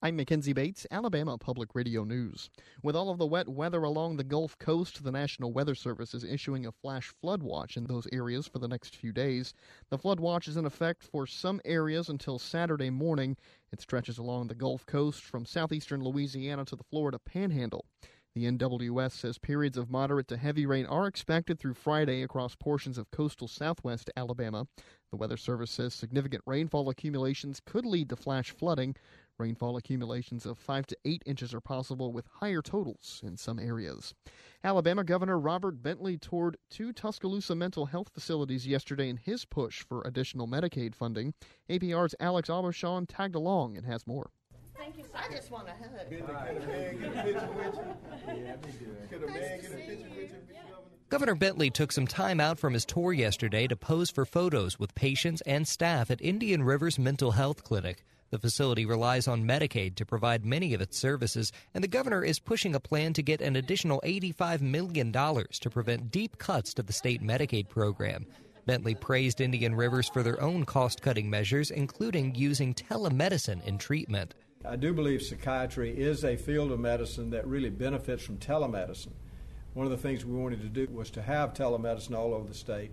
I'm Mackenzie Bates, Alabama Public Radio News. With all of the wet weather along the Gulf Coast, the National Weather Service is issuing a flash flood watch in those areas for the next few days. The flood watch is in effect for some areas until Saturday morning. It stretches along the Gulf Coast from southeastern Louisiana to the Florida Panhandle. The NWS says periods of moderate to heavy rain are expected through Friday across portions of coastal southwest Alabama. The Weather Service says significant rainfall accumulations could lead to flash flooding. Rainfall accumulations of 5 to 8 inches are possible, with higher totals in some areas. Alabama Governor Robert Bentley toured 2 Tuscaloosa mental health facilities yesterday in his push for additional Medicaid funding. APR's Alex Aubuchon tagged along and has more. Thank you, sir. I just want a hug. Could a man get a picture with you? Yeah, be good. Could a man get a picture with you? Governor Bentley took some time out from his tour yesterday to pose for photos with patients and staff at Indian River's Mental Health Clinic. The facility relies on Medicaid to provide many of its services, and the governor is pushing a plan to get an additional $85 million to prevent deep cuts to the state Medicaid program. Bentley praised Indian Rivers for their own cost-cutting measures, including using telemedicine in treatment. I do believe psychiatry is a field of medicine that really benefits from telemedicine. One of the things we wanted to do was to have telemedicine all over the state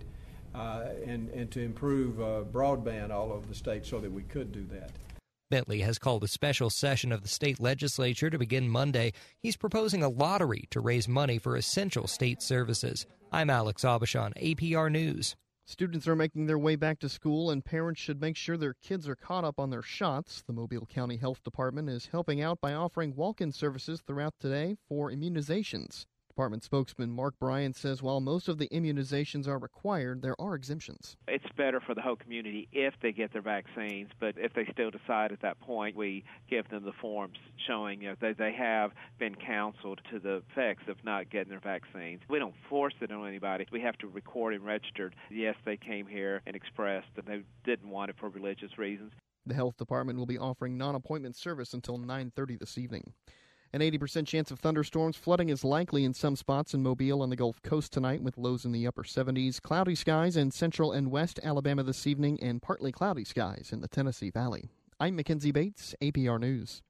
and to improve broadband all over the state so that we could do that. Bentley has called a special session of the state legislature to begin Monday. He's proposing a lottery to raise money for essential state services. I'm Alex Aubuchon, APR News. Students are making their way back to school, and parents should make sure their kids are caught up on their shots. The Mobile County Health Department is helping out by offering walk-in services throughout today for immunizations. Department spokesman Mark Bryant says while most of the immunizations are required, there are exemptions. It's better for the whole community if they get their vaccines, but if they still decide at that point, we give them the forms showing that they have been counseled to the effects of not getting their vaccines. We don't force it on anybody. We have to record and register. Yes, they came here and expressed that they didn't want it for religious reasons. The health department will be offering non-appointment service until 9:30 this evening. An 80% chance of thunderstorms. Flooding is likely in some spots in Mobile and the Gulf Coast tonight, with lows in the upper 70s. Cloudy skies in central and west Alabama this evening, and partly cloudy skies in the Tennessee Valley. I'm Mackenzie Bates, APR News.